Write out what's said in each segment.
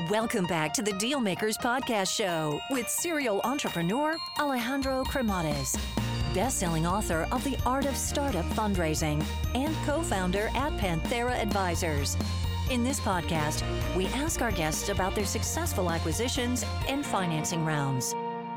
Welcome back to the Dealmakers Podcast Show with serial entrepreneur Alejandro Cremades, best-selling author of The Art of Startup Fundraising and co-founder at Panthera Advisors. In this podcast, we ask our guests about their successful acquisitions and financing rounds.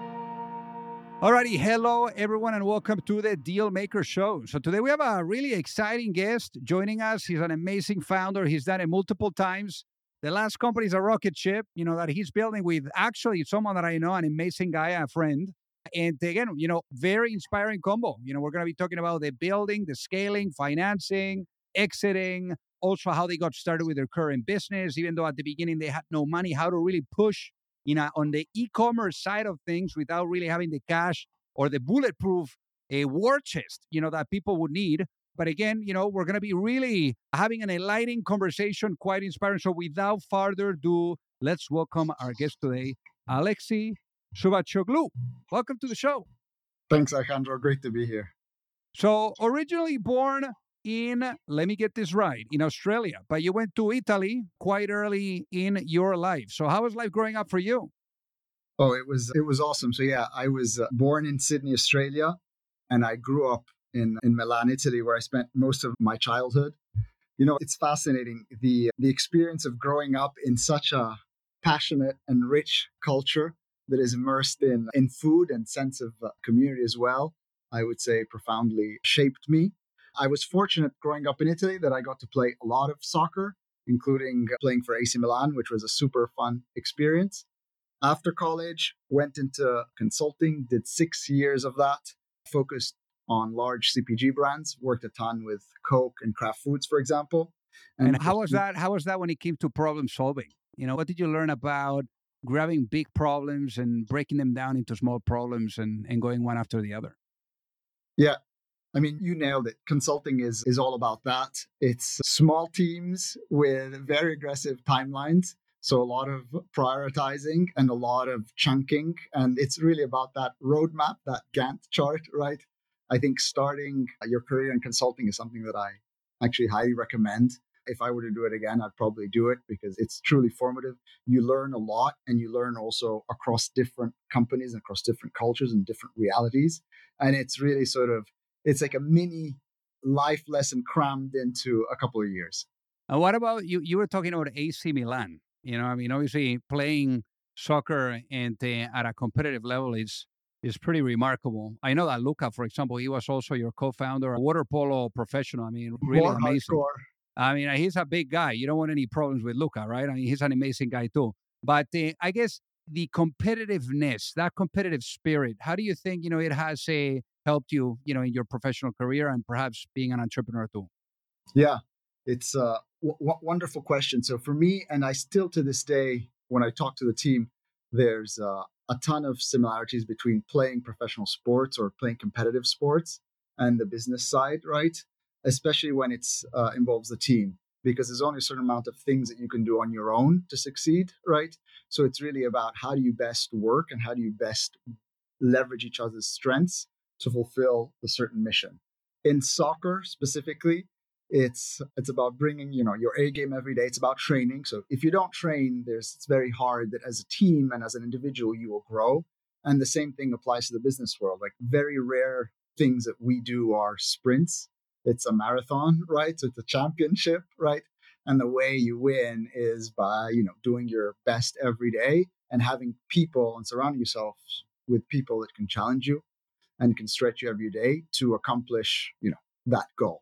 Alrighty, hello everyone and welcome to the Dealmaker Show. So today we have a really exciting guest joining us. He's an amazing founder. He's done it multiple times. The last company is a rocket ship, that he's building with actually someone that I know, an amazing guy, a friend. And again, very inspiring combo. We're going to be talking about the building, the scaling, financing, exiting, also how they got started with their current business, even though at the beginning they had no money, how to really push on the e-commerce side of things without really having the cash or the bulletproof war chest, that people would need. But again, we're going to be really having an enlightening conversation, quite inspiring. So without further ado, let's welcome our guest today, Alexei Shubachoglu. Welcome to the show. Thanks, Alejandro. Great to be here. So originally born in, let me get this right, in Australia, but you went to Italy quite early in your life. So how was life growing up for you? Oh, it was awesome. So yeah, I was born in Sydney, Australia, and I grew up in Milan, Italy, where I spent most of my childhood. It's fascinating, the experience of growing up in such a passionate and rich culture that is immersed in food and sense of community as well, I would say profoundly shaped me. I was fortunate growing up in Italy that I got to play a lot of soccer, including playing for AC Milan, which was a super fun experience. After college, went into consulting, did 6 years of that, focused on large CPG brands, worked a ton with Coke and Kraft Foods, for example. And how was that? How was that when it came to problem solving? What did you learn about grabbing big problems and breaking them down into small problems and going one after the other? Yeah. I mean, you nailed it. Consulting is all about that. It's small teams with very aggressive timelines. So a lot of prioritizing and a lot of chunking. And it's really about that roadmap, that Gantt chart, right? I think starting your career in consulting is something that I actually highly recommend. If I were to do it again, I'd probably do it because it's truly formative. You learn a lot, and you learn also across different companies and across different cultures and different realities. And it's really it's like a mini life lesson crammed into a couple of years. And what about you? You were talking about AC Milan. Obviously playing soccer and at a competitive level is pretty remarkable. I know that Luca, for example, he was also your co-founder, a water polo professional. Really more amazing. Hardcore. He's a big guy. You don't want any problems with Luca, right? He's an amazing guy too. But I guess the competitiveness, that competitive spirit, how do you think, it has helped you, in your professional career and perhaps being an entrepreneur too? Yeah, it's a wonderful question. So for me, and I still to this day, when I talk to the team, there's a ton of similarities between playing professional sports or playing competitive sports and the business side, right? Especially when it's involves the team, because there's only a certain amount of things that you can do on your own to succeed, right? So it's really about how do you best work and how do you best leverage each other's strengths to fulfill a certain mission. In soccer specifically, it's about bringing your A game every day. It's about training. So if you don't train, it's very hard that as a team and as an individual you will grow. And the same thing applies to the business world. Like very rare things that we do are sprints. It's a marathon, right? So it's a championship, right? And the way you win is by doing your best every day and having people and surrounding yourself with people that can challenge you and can stretch you every day to accomplish that goal.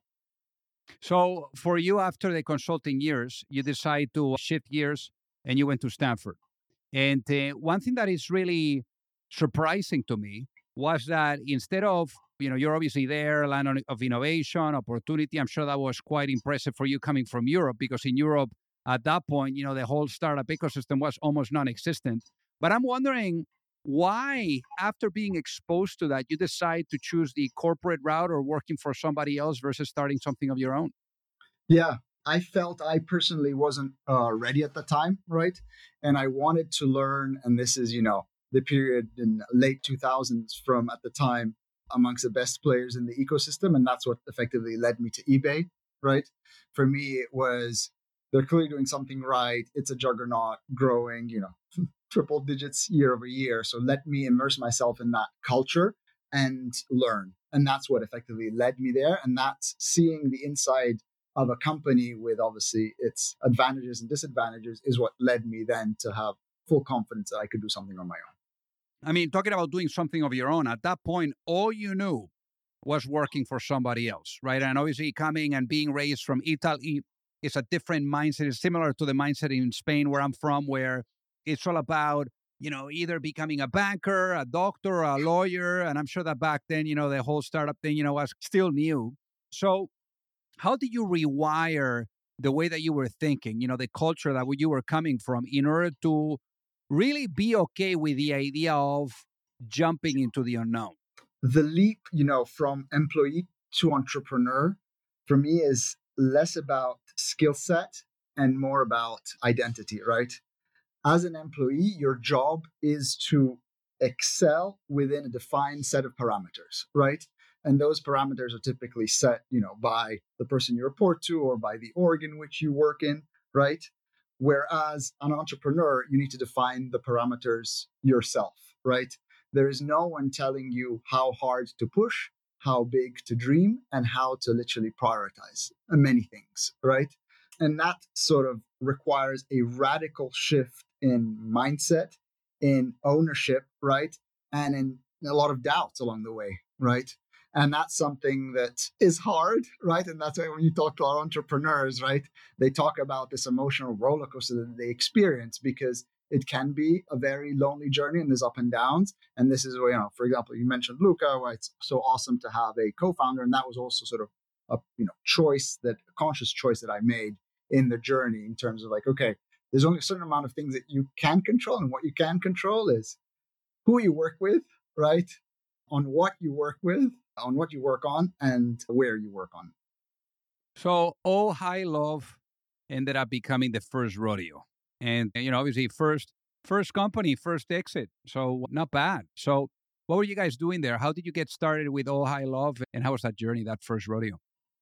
So for you, after the consulting years, you decide to shift gears and you went to Stanford. And one thing that is really surprising to me was that instead of, you're obviously there, land of innovation, opportunity. I'm sure that was quite impressive for you coming from Europe, because in Europe at that point, the whole startup ecosystem was almost non-existent. But I'm wondering why, after being exposed to that, you decide to choose the corporate route or working for somebody else versus starting something of your own? Yeah, I felt I personally wasn't ready at the time, right? And I wanted to learn, and this is, the period in late 2000s from at the time amongst the best players in the ecosystem. And that's what effectively led me to eBay, right? For me, it was they're clearly doing something right. It's a juggernaut growing, triple digits year over year. So let me immerse myself in that culture and learn. And that's what effectively led me there. And that's seeing the inside of a company with obviously its advantages and disadvantages is what led me then to have full confidence that I could do something on my own. I mean, talking about doing something of your own, at that point, all you knew was working for somebody else, right? And obviously coming and being raised from Italy is a different mindset. It's similar to the mindset in Spain where I'm from, where it's all about, either becoming a banker, a doctor, a lawyer. And I'm sure that back then, the whole startup thing, was still new. So how did you rewire the way that you were thinking, the culture that you were coming from in order to really be okay with the idea of jumping into the unknown? The leap, from employee to entrepreneur for me is less about skill set and more about identity, right? As an employee, your job is to excel within a defined set of parameters, right? And those parameters are typically set, by the person you report to or by the org in which you work in, right? Whereas an entrepreneur, you need to define the parameters yourself, right? There is no one telling you how hard to push, how big to dream, and how to literally prioritize many things, right? And that sort of requires a radical shift in mindset, in ownership, right? And in a lot of doubts along the way, right? And that's something that is hard, right? And that's why when you talk to our entrepreneurs, right, they talk about this emotional roller coaster that they experience because it can be a very lonely journey and there's up and downs. And this is where, for example, you mentioned Luca, why it's so awesome to have a co-founder. And that was also sort of a conscious choice that I made in the journey in terms of like, okay, there's only a certain amount of things that you can control. And what you can control is who you work with, right? On what you work with, on what you work on, and where you work on. So Oh Hi Love ended up becoming the first rodeo. And, obviously first company, first exit. So not bad. So what were you guys doing there? How did you get started with Oh Hi Love? And how was that journey, that first rodeo?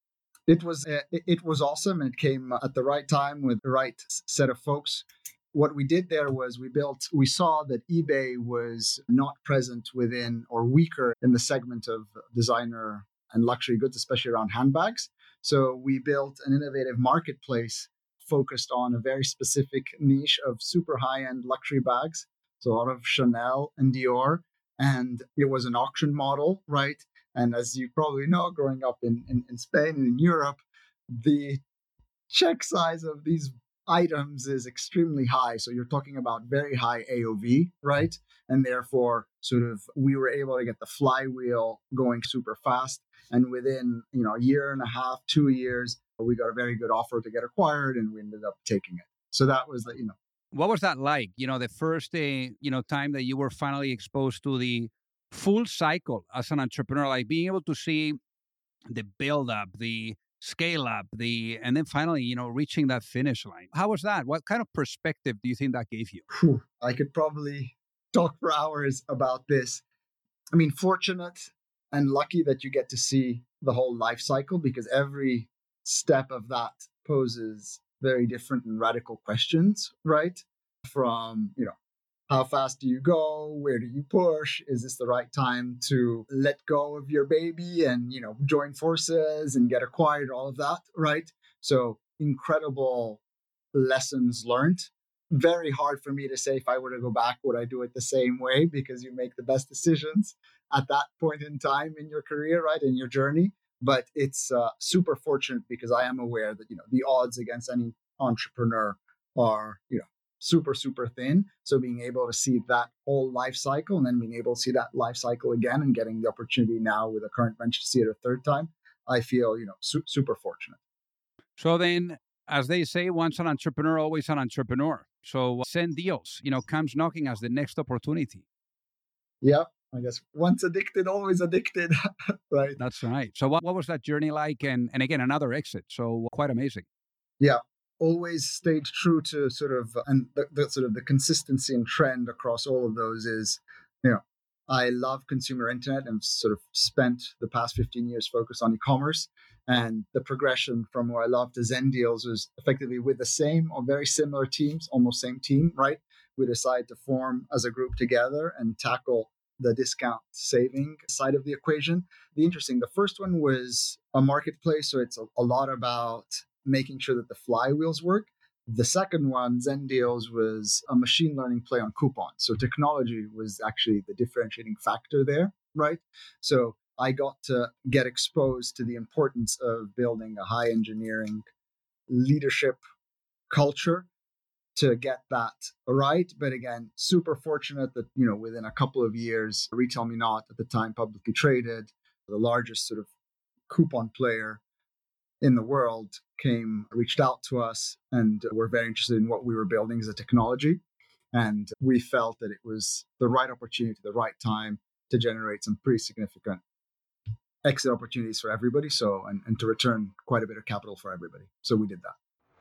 It was awesome. And it came at the right time with the right set of folks. What we did there was we saw that eBay was not present within or weaker in the segment of designer and luxury goods, especially around handbags. So we built an innovative marketplace focused on a very specific niche of super high-end luxury bags. So a lot of Chanel and Dior. And it was an auction model, right? And as you probably know, growing up in Spain and in Europe, the check size of these items is extremely high. So you're talking about very high AOV, right? And therefore, sort of, we were able to get the flywheel going super fast. And within, a year and a half, 2 years, we got a very good offer to get acquired and we ended up taking it. So that was What was that like? The first time that you were finally exposed to the full cycle as an entrepreneur, like being able to see the build up, the scale up, and then finally, reaching that finish line. How was that? What kind of perspective do you think that gave you? I could probably talk for hours about this. I mean, fortunate and lucky that you get to see the whole life cycle because every step of that poses very different and radical questions, right? From, how fast do you go? Where do you push? Is this the right time to let go of your baby and, join forces and get acquired, all of that, right? So incredible lessons learned. Very hard for me to say if I were to go back, would I do it the same way? Because you make the best decisions at that point in time in your career, right? In your journey. But it's super fortunate because I am aware that, the odds against any entrepreneur are, super, super thin. So being able to see that whole life cycle and then being able to see that life cycle again and getting the opportunity now with a current venture to see it a third time, I feel, super fortunate. So then, as they say, once an entrepreneur, always an entrepreneur. So Send Deals, comes knocking as the next opportunity. Yeah, I guess once addicted, always addicted, right? That's right. So what was that journey like? And again, another exit. So quite amazing. Yeah. Always stayed true to sort of, and the sort of the consistency and trend across all of those is, I love consumer internet and sort of spent the past 15 years focused on e-commerce. And the progression from where I love to Zendeals was effectively with the same or very similar teams, almost same team, right? We decided to form as a group together and tackle the discount saving side of the equation. The first one was a marketplace. So it's a lot about making sure that the flywheels work. The second one, Zendeals, was a machine learning play on coupons. So technology was actually the differentiating factor there, right? So I got to get exposed to the importance of building a high engineering leadership culture to get that right. But again, super fortunate that, within a couple of years, RetailMeNot, at the time publicly traded, the largest sort of coupon player in the world, reached out to us, and were very interested in what we were building as a technology. And we felt that it was the right opportunity, the right time to generate some pretty significant exit opportunities for everybody. So, and to return quite a bit of capital for everybody. So we did that.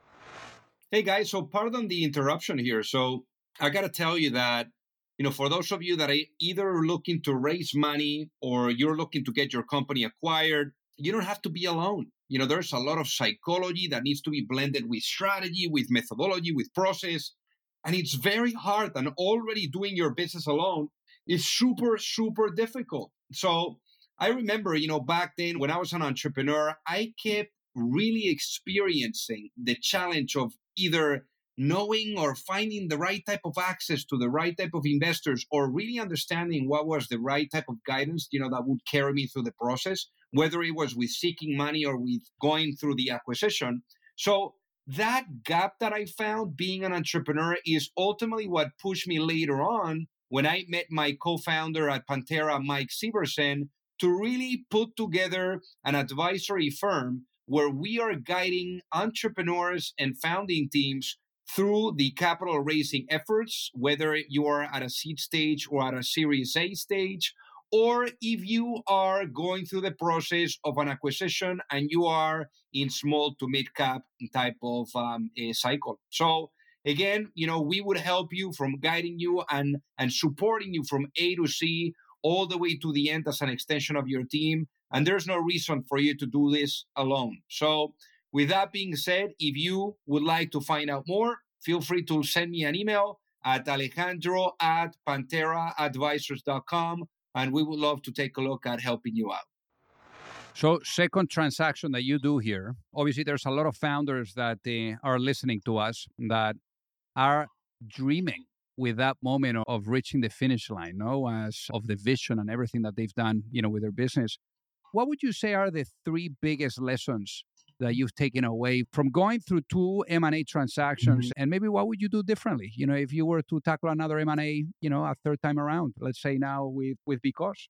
Hey guys, so pardon the interruption here. So I got to tell you that, for those of you that are either looking to raise money or you're looking to get your company acquired, you don't have to be alone. There's a lot of psychology that needs to be blended with strategy, with methodology, with process. And it's very hard. And already doing your business alone is super, super difficult. So I remember, back then when I was an entrepreneur, I kept really experiencing the challenge of either knowing or finding the right type of access to the right type of investors, or really understanding what was the right type of guidance, that would carry me through the process, whether it was with seeking money or with going through the acquisition. So that gap that I found being an entrepreneur is ultimately what pushed me later on when I met my co-founder at Pantera, Mike Severson, to really put together an advisory firm where we are guiding entrepreneurs and founding teams through the capital raising efforts, whether you are at a seed stage or at a Series A stage, or if you are going through the process of an acquisition and you are in small to mid cap type of a cycle. So again, we would help you from guiding you and supporting you from A to C all the way to the end as an extension of your team. And there's no reason for you to do this alone. So with that being said, if you would like to find out more, feel free to send me an email at alejandro@panteraadvisors.com, and we would love to take a look at helping you out. So second transaction that you do here, obviously there's a lot of founders that are listening to us that are dreaming with that moment of reaching the finish line, as of the vision and everything that they've done, with their business. What would you say are the three biggest lessons that you've taken away from going through two M&A transactions? Mm-hmm. And maybe what would you do differently, if you were to tackle another M&A, a third time around, let's say now with Because?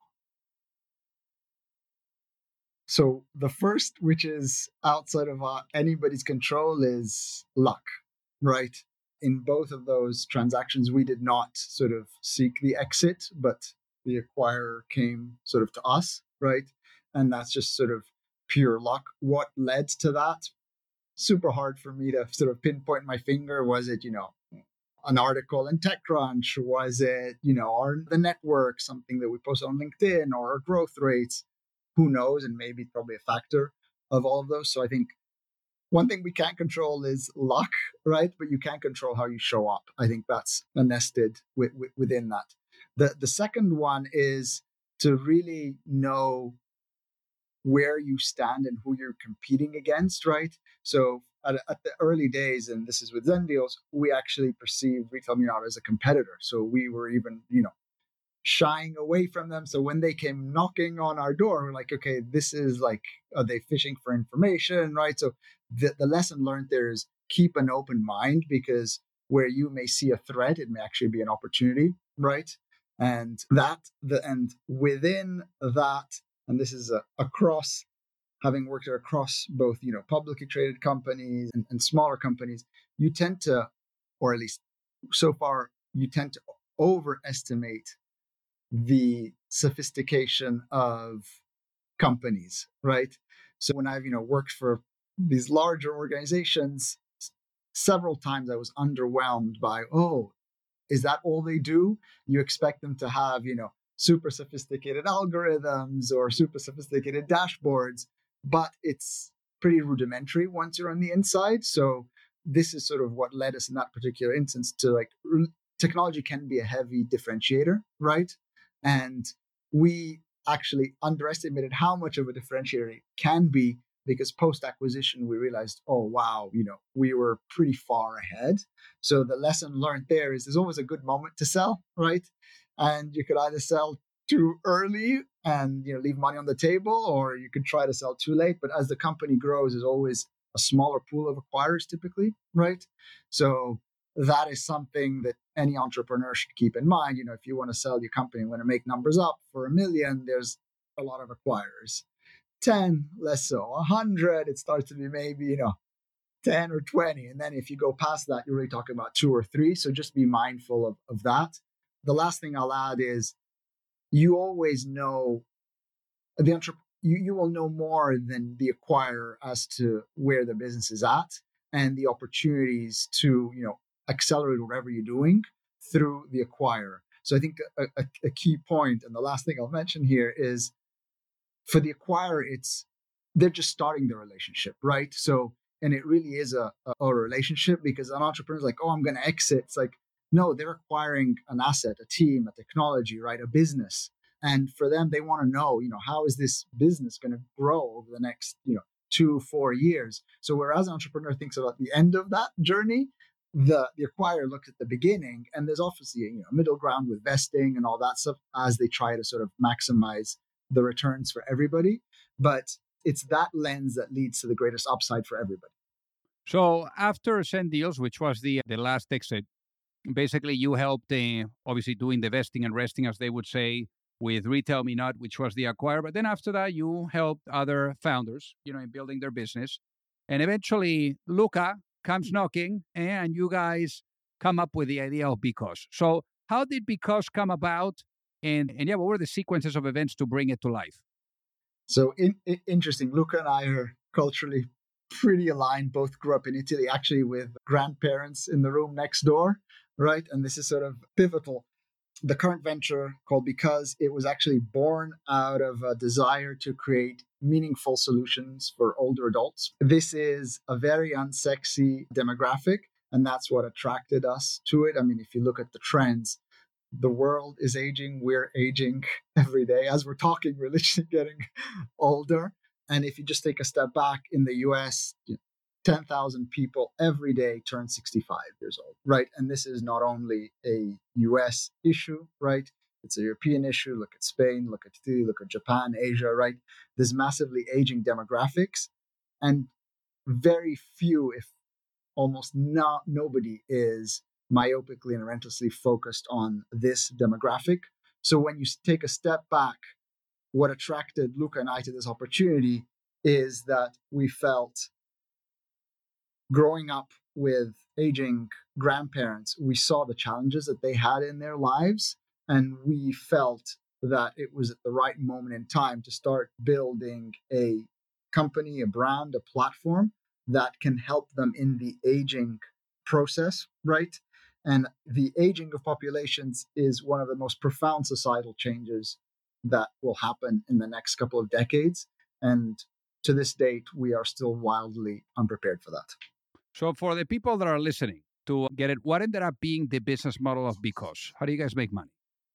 So the first, which is outside of anybody's control, is luck, right? In both of those transactions, we did not sort of seek the exit, but the acquirer came sort of to us, right? And that's just sort of pure luck. What led to that? Super hard for me to sort of pinpoint my finger. Was it, an article in TechCrunch? Was it, the network, something that we post on LinkedIn, or our growth rates? Who knows? And maybe probably a factor of all of those. So I think one thing we can't control is luck, right? But you can't control how you show up. I think that's nested within that. The second one is to really know where you stand and who you're competing against, right? So at the early days, and this is with Zendeals, we actually perceived RetailMeNot as a competitor. So we were even, shying away from them. So when they came knocking on our door, we're like, okay, this is like, are they fishing for information, right? So the lesson learned there is keep an open mind, because where you may see a threat, it may actually be an opportunity, right? And within that, and this is across, having worked across both, publicly traded companies and smaller companies, you tend to, or at least so far, you tend to overestimate the sophistication of companies, right? So when I've, worked for these larger organizations, several times I was underwhelmed by, is that all they do? You expect them to have, super sophisticated algorithms or super sophisticated dashboards. but it's pretty rudimentary once you're on the inside. So this is sort of what led us in that particular instance to technology can be a heavy differentiator, right? And we actually underestimated how much of a differentiator it can be, because post-acquisition, we realized, oh, wow, we were pretty far ahead. So the lesson learned there is there's always a good moment to sell, right? And you could either sell too early and leave money on the table, or you could try to sell too late. But as the company grows, there's always a smaller pool of acquirers typically, right? So that is something that any entrepreneur should keep in mind. If you want to sell your company, want to make numbers up for $1 million, there's a lot of acquirers. 10, less so. 100, it starts to be maybe 10 or 20. And then if you go past that, you're really talking about 2 or 3. So just be mindful of that. The last thing I'll add is you always know you will know more than the acquirer as to where the business is at and the opportunities to accelerate whatever you're doing through the acquirer. So I think a key point, and the last thing I'll mention here, is for the acquirer, they're just starting the relationship, right? So, and it really is a relationship, because an entrepreneur is like, oh, I'm going to exit. It's like, no, they're acquiring an asset, a team, a technology, right? A business. And for them, they want to know, how is this business going to grow over the next, 2-4 years? So whereas an entrepreneur thinks about the end of that journey, the acquirer looks at the beginning, and there's obviously a middle ground with vesting and all that stuff as they try to sort of maximize the returns for everybody. But it's that lens that leads to the greatest upside for everybody. So after Send Deals, which was the last exit, basically you helped obviously doing the vesting and resting, as they would say, with Retail Me Not, which was the acquirer. But then after that, you helped other founders, in building their business. And eventually Luca comes knocking, and you guys come up with the idea of Because. So how did Because come about? And what were the sequences of events to bring it to life? So interesting. Luca and I are culturally pretty aligned. Both grew up in Italy, actually with grandparents in the room next door, right? And this is sort of pivotal. The current venture called Because, it was actually born out of a desire to create meaningful solutions for older adults. This is a very unsexy demographic, and that's what attracted us to it. I mean, if you look at the trends, the world is aging, we're aging every day. As we're talking, we're literally getting older. And if you just take a step back, in the US, 10,000 people every day turn 65 years old, right? And this is not only a US issue, right? It's a European issue. Look at Spain, look at Italy, look at Japan, Asia, right? There's massively aging demographics, and very few, if almost nobody, is myopically and relentlessly focused on this demographic. So when you take a step back, what attracted Luca and I to this opportunity is that we felt, growing up with aging grandparents, we saw the challenges that they had in their lives, and we felt that it was at the right moment in time to start building a company, a brand, a platform that can help them in the aging process, right? And the aging of populations is one of the most profound societal changes that will happen in the next couple of decades. And to this date, we are still wildly unprepared for that. So for the people that are listening to get it, what ended up being the business model of Because? How do you guys make money?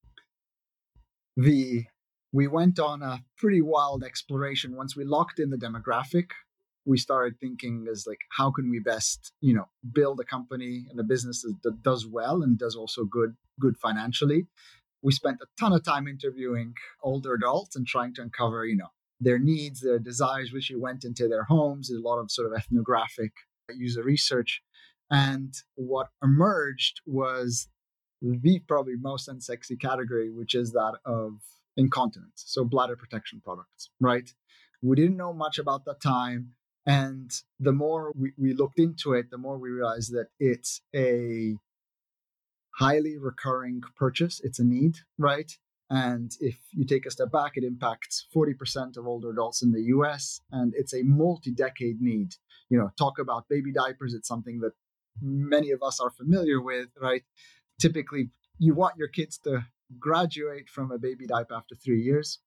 We went on a pretty wild exploration. Once we locked in the demographic, we started thinking as like, how can we best, build a company and a business that does well and does also good financially. We spent a ton of time interviewing older adults and trying to uncover, their needs, their desires, which we went into their homes. There's a lot of sort of ethnographic user research. And what emerged was the probably most unsexy category, which is that of incontinence. So bladder protection products, right? We didn't know much about that time. And the more we looked into it, the more we realized that it's a highly recurring purchase. It's a need, right? And if you take a step back, it impacts 40% of older adults in the US, and it's a multi-decade need. Talk about baby diapers. It's something that many of us are familiar with, right? Typically, you want your kids to graduate from a baby diaper after 3 years,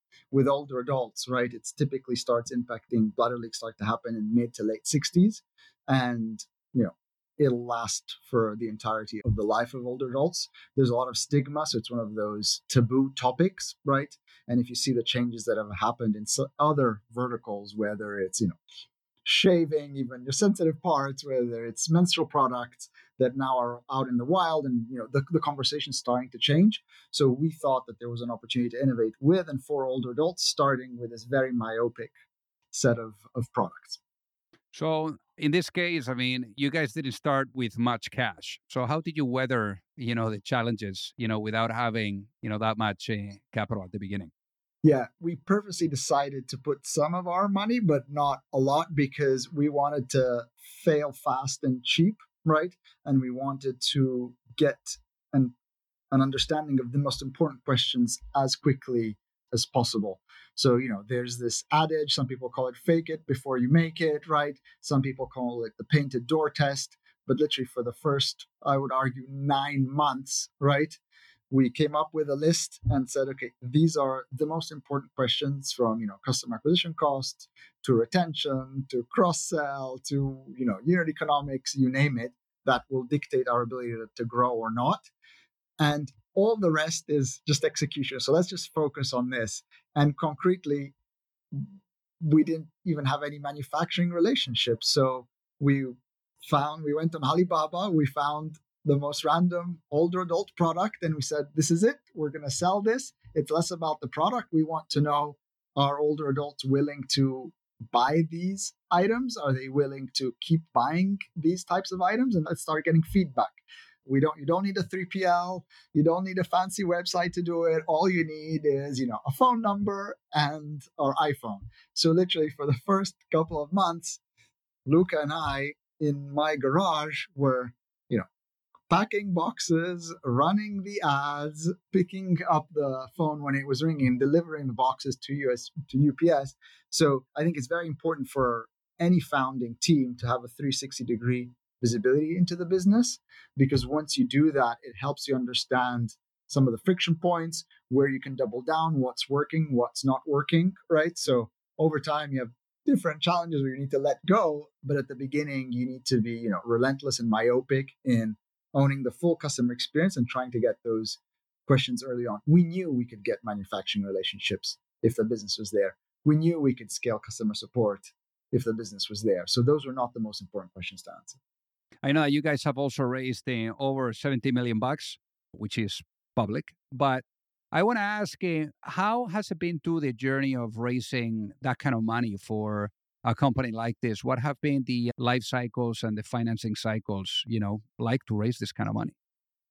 with older adults, right, it's typically starts impacting bladder leaks start to happen in mid to late 60s. And, it'll last for the entirety of the life of older adults. There's a lot of stigma. So it's one of those taboo topics, right? And if you see the changes that have happened in other verticals, whether it's, shaving, even your sensitive parts, whether it's menstrual products that now are out in the wild, and the conversation's starting to change. So we thought that there was an opportunity to innovate with and for older adults, starting with this very myopic set of products. So in this case, I mean, you guys didn't start with much cash. So how did you weather, the challenges, without having, that much capital at the beginning? Yeah, we purposely decided to put some of our money, but not a lot, because we wanted to fail fast and cheap, right? And we wanted to get an understanding of the most important questions as quickly as possible. So, there's this adage, some people call it fake it before you make it, right? Some people call it the painted door test. But literally for the first, I would argue, 9 months, right, we came up with a list and said, okay, these are the most important questions, from, customer acquisition costs to retention to cross-sell to, unit economics, you name it, that will dictate our ability to grow or not. And all the rest is just execution. So let's just focus on this. And concretely, we didn't even have any manufacturing relationships. So we went on Alibaba, we found the most random older adult product, and we said, this is it. We're going to sell this. It's less about the product. We want to know, are older adults willing to buy these items? Are they willing to keep buying these types of items? And let's start getting feedback. You don't need a 3PL. You don't need a fancy website to do it. All you need is, a phone number and our iPhone. So literally for the first couple of months, Luca and I in my garage were, packing boxes, running the ads, picking up the phone when it was ringing, delivering the boxes to UPS. So I think it's very important for any founding team to have a 360-degree visibility into the business, because once you do that, it helps you understand some of the friction points, where you can double down, what's working, what's not working, right? So over time, you have different challenges where you need to let go, but at the beginning, you need to be, relentless and myopic in owning the full customer experience and trying to get those questions early on. We knew we could get manufacturing relationships if the business was there. We knew we could scale customer support if the business was there. So those were not the most important questions to answer. I know you guys have also raised over $70 million, which is public. But I want to ask, how has it been to the journey of raising that kind of money for a company like this? What have been the life cycles and the financing cycles, like to raise this kind of money?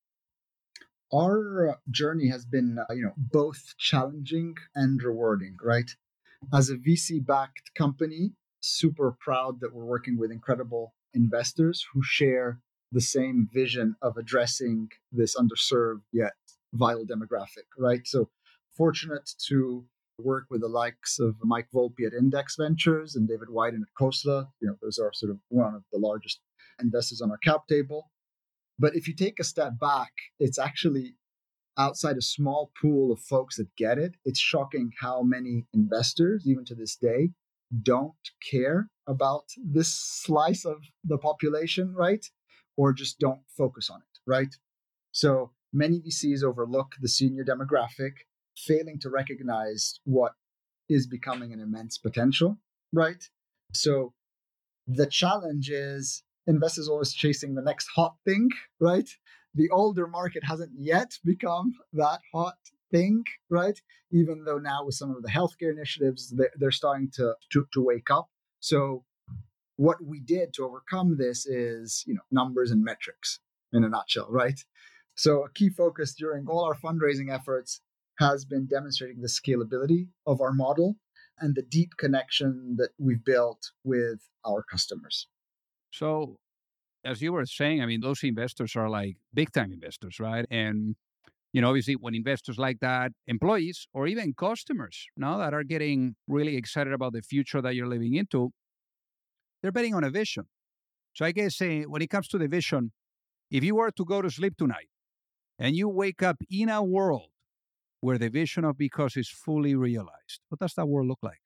Our journey has been, both challenging and rewarding, right? As a VC-backed company, super proud that we're working with incredible investors who share the same vision of addressing this underserved yet vital demographic, right? So fortunate to work with the likes of Mike Volpe at Index Ventures and David Wyden at Khosla. Those are sort of one of the largest investors on our cap table. But if you take a step back, it's actually outside a small pool of folks that get it. It's shocking how many investors, even to this day, don't care about this slice of the population, right? Or just don't focus on it, right? So many VCs overlook the senior demographic, failing to recognize what is becoming an immense potential, right? So the challenge is investors always chasing the next hot thing, right? The older market hasn't yet become that hot thing, right? Even though now with some of the healthcare initiatives, they're starting to wake up. So what we did to overcome this is, numbers and metrics in a nutshell, right? So a key focus during all our fundraising efforts has been demonstrating the scalability of our model and the deep connection that we've built with our customers. So, as you were saying, I mean, those investors are like big time investors, right? And, obviously when investors like that, employees or even customers now that are getting really excited about the future that you're living into, they're betting on a vision. So I guess when it comes to the vision, if you were to go to sleep tonight and you wake up in a world where the vision of Because is fully realized? What does that world look like?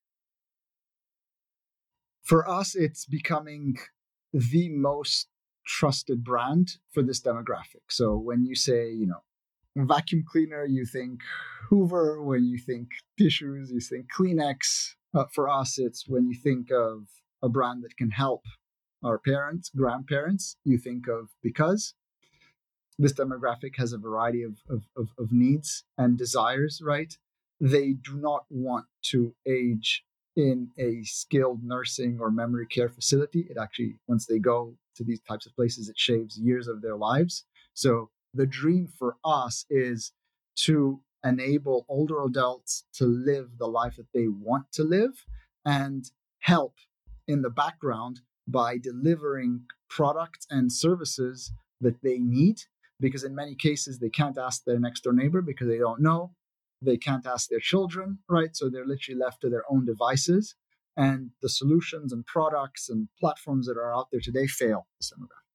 For us, it's becoming the most trusted brand for this demographic. So when you say, vacuum cleaner, you think Hoover. When you think tissues, you think Kleenex. For us, it's when you think of a brand that can help our parents, grandparents, you think of Because. This demographic has a variety of needs and desires, right? They do not want to age in a skilled nursing or memory care facility. It actually, once they go to these types of places, it shaves years of their lives. So the dream for us is to enable older adults to live the life that they want to live and help in the background by delivering products and services that they need. Because in many cases, they can't ask their next door neighbor because they don't know. They can't ask their children, right? So they're literally left to their own devices. And the solutions and products and platforms that are out there today fail this demographic.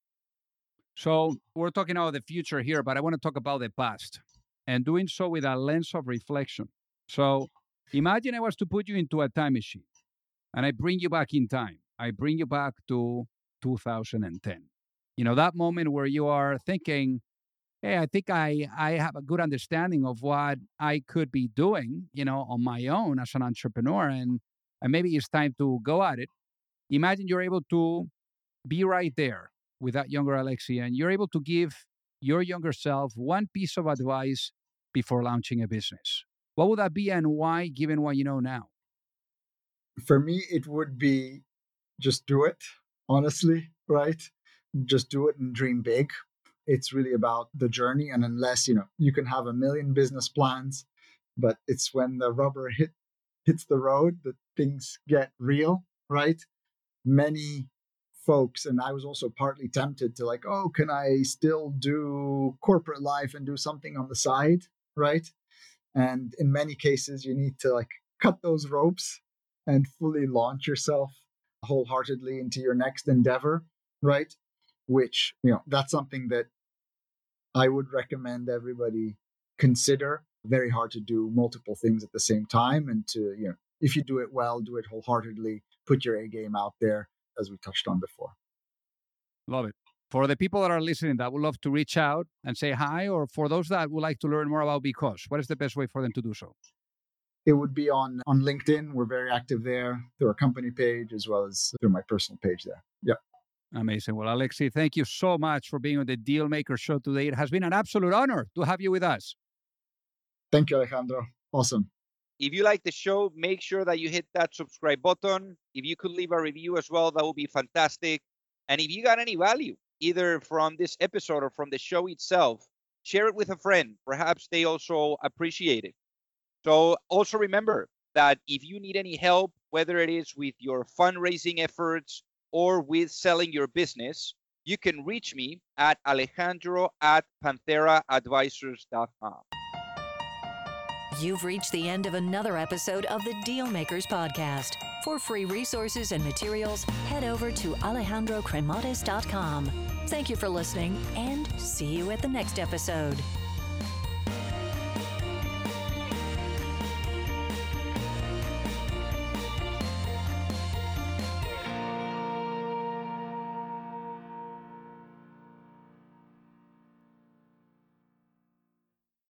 So we're talking about the future here, but I want to talk about the past and doing so with a lens of reflection. So imagine I was to put you into a time machine and I bring you back in time. I bring you back to 2010. That moment where you are thinking, hey, I think I have a good understanding of what I could be doing, on my own as an entrepreneur, and maybe it's time to go at it. Imagine you're able to be right there with that younger Alexi, and you're able to give your younger self one piece of advice before launching a business. What would that be and why, given what you know now? For me, it would be just do it, honestly, right? Just do it and dream big. It's really about the journey. And unless, you can have a million business plans, but it's when the rubber hits the road that things get real, right? Many folks, and I was also partly tempted to can I still do corporate life and do something on the side, right? And in many cases, you need to cut those ropes and fully launch yourself wholeheartedly into your next endeavor, right? Which, that's something that I would recommend everybody consider. Very hard to do multiple things at the same time. And to, if you do it well, do it wholeheartedly, put your A game out there, as we touched on before. Love it. For the people that are listening that would love to reach out and say hi, or for those that would like to learn more about Because, what is the best way for them to do so? It would be on LinkedIn. We're very active there, through our company page, as well as through my personal page there. Yep. Amazing. Well, Alexi, thank you so much for being on the Dealmaker Show today. It has been an absolute honor to have you with us. Thank you, Alejandro. Awesome. If you like the show, make sure that you hit that subscribe button. If you could leave a review as well, that would be fantastic. And if you got any value, either from this episode or from the show itself, share it with a friend. Perhaps they also appreciate it. So also remember that if you need any help, whether it is with your fundraising efforts or with selling your business, you can reach me at alejandro@pantheraadvisors.com. You've reached the end of another episode of the Dealmakers Podcast. For free resources and materials, head over to alejandrocremades.com. Thank you for listening, and see you at the next episode.